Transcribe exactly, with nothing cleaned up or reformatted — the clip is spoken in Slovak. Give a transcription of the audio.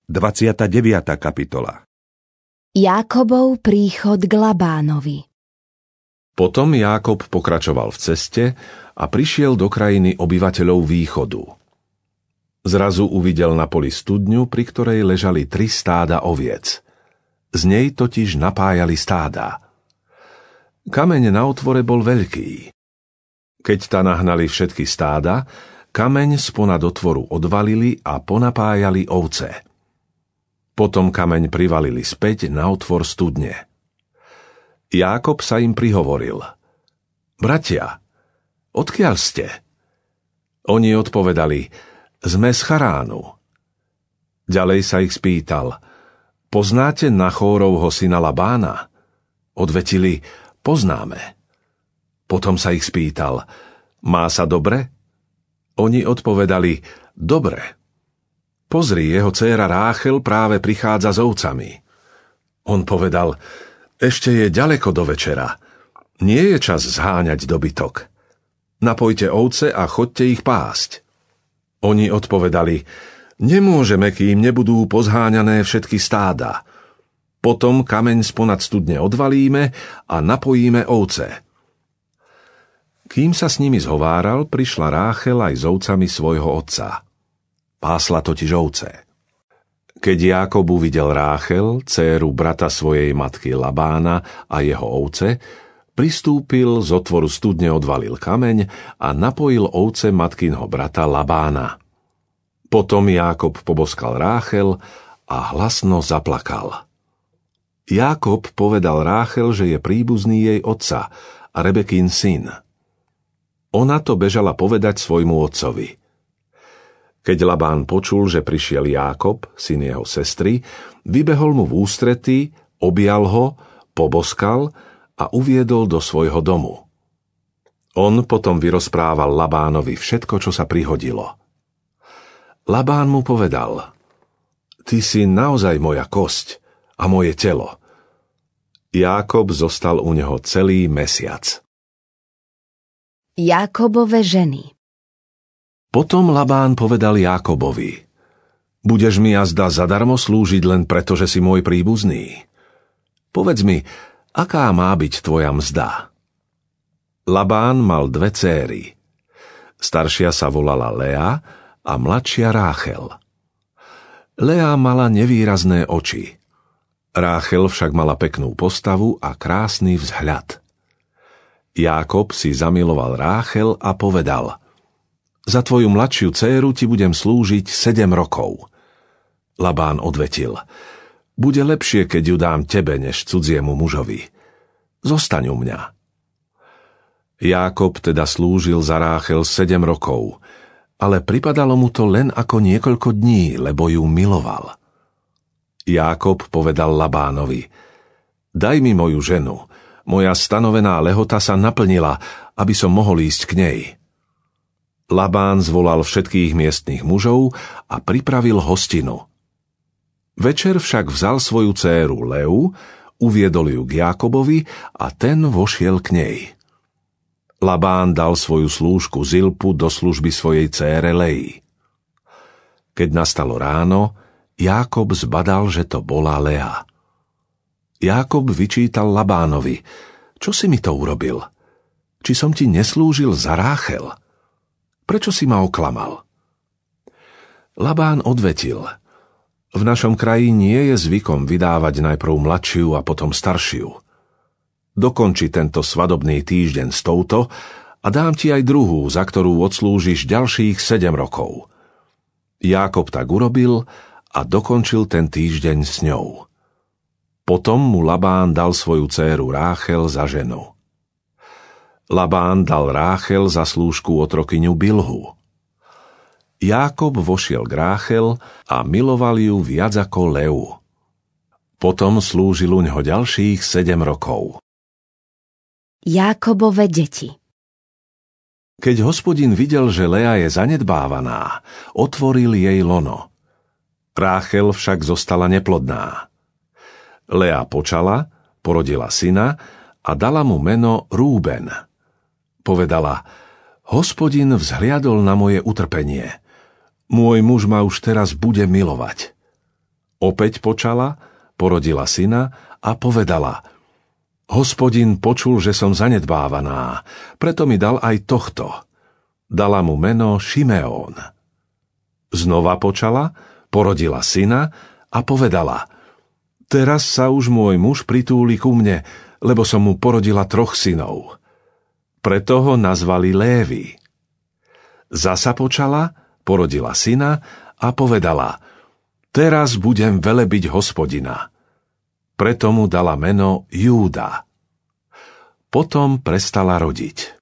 dvadsiata deviata kapitola. Jákobov príchod k Labánovi. Potom Jákob pokračoval v ceste a prišiel do krajiny obyvateľov východu. Zrazu uvidel na poli studňu, pri ktorej ležali tri stáda oviec. Z nej totiž napájali stáda. Kameň na otvore bol veľký. Keď ta nahnali všetky stáda, kameň sponad otvoru odvalili a ponapájali ovce. Potom kameň privalili späť na otvor studne. Jákob sa im prihovoril: Bratia, odkiaľ ste? Oni odpovedali: Sme z Charánu. Ďalej sa ich spýtal: Poznáte Nachórovho syna Labána? Odvetili: Poznáme. Potom sa ich spýtal: Má sa dobre? Oni odpovedali: Dobre. Pozri, jeho dcéra Ráchel práve prichádza s ovcami. On povedal: Ešte je ďaleko do večera. Nie je čas zháňať dobytok. Napojte ovce a choďte ich pásť. Oni odpovedali: Nemôžeme, kým nebudú pozháňané všetky stáda. Potom kameň sponad studne odvalíme a napojíme ovce. Kým sa s nimi zhováral, prišla Ráchel aj s ovcami svojho otca. Pásla totiž ovce. Keď Jákob uvidel Ráchel, dcéru brata svojej matky Labána a jeho ovce, pristúpil, z otvoru studne odvalil kameň a napojil ovce matkinho brata Labána. Potom Jákob poboskal Ráchel a hlasno zaplakal. Jákob povedal Ráchel, že je príbuzný jej otca a Rebekín syn. Ona to bežala povedať svojmu otcovi. Keď Labán počul, že prišiel Jákob, syn jeho sestry, vybehol mu v ústrety, objal ho, poboskal a uviedol do svojho domu. On potom vyrozprával Labánovi všetko, čo sa prihodilo. Labán mu povedal: Ty si naozaj moja kosť a moje telo. Jákob zostal u neho celý mesiac. Jákobove ženy. Potom Labán povedal Jákobovi: Budeš mi jazda zadarmo slúžiť len preto, že si môj príbuzný? Povedz mi, aká má byť tvoja mzda? Labán mal dve céry. Staršia sa volala Lea a mladšia Ráchel. Lea mala nevýrazné oči. Ráchel však mala peknú postavu a krásny vzhľad. Jákob si zamiloval Ráchel a povedal: Za tvoju mladšiu dcéru ti budem slúžiť sedem rokov. Labán odvetil: Bude lepšie, keď ju dám tebe, než cudziemu mužovi. Zostaň u mňa. Jákob teda slúžil za Ráchel sedem rokov, ale pripadalo mu to len ako niekoľko dní, lebo ju miloval. Jákob povedal Labánovi: Daj mi moju ženu, moja stanovená lehota sa naplnila, aby som mohol ísť k nej. Labán zvolal všetkých miestnych mužov a pripravil hostinu. Večer však vzal svoju dcéru Leu, uviedol ju k Jákobovi a ten vošiel k nej. Labán dal svoju slúžku Zilpu do služby svojej dcére Lei. Keď nastalo ráno, Jákob zbadal, že to bola Lea. Jákob vyčítal Labánovi: Čo si mi to urobil? Či som ti neslúžil za Ráchel? Prečo si ma oklamal? Labán odvetil: V našom kraji nie je zvykom vydávať najprv mladšiu a potom staršiu. Dokonči tento svadobný týždeň s touto a dám ti aj druhú, za ktorú odslúžiš ďalších sedem rokov. Jákob tak urobil a dokončil ten týždeň s ňou. Potom mu Labán dal svoju dcéru Ráchel za ženu. Labán dal Ráchel za slúžku otrokyňu Bilhu. Jákob vošiel k Ráchel a miloval ju viac ako Leu. Potom slúžil u ňoho ďalších sedem rokov. Jákobove deti. Keď Hospodin videl, že Lea je zanedbávaná, otvoril jej lono. Ráchel však zostala neplodná. Lea počala, porodila syna a dala mu meno Rúben. Povedala: Hospodin vzhliadol na moje utrpenie. Môj muž ma už teraz bude milovať. Opäť počala, porodila syna a povedala: Hospodin počul, že som zanedbávaná, preto mi dal aj tohto. Dala mu meno Šimeón. Znova počala, porodila syna a povedala: Teraz sa už môj muž pritúli ku mne, lebo som mu porodila troch synov. Preto ho nazvali Lévi. Zasa počala, porodila syna a povedala: Teraz budem velebiť Hospodina. Preto mu dala meno Júda. Potom prestala rodiť.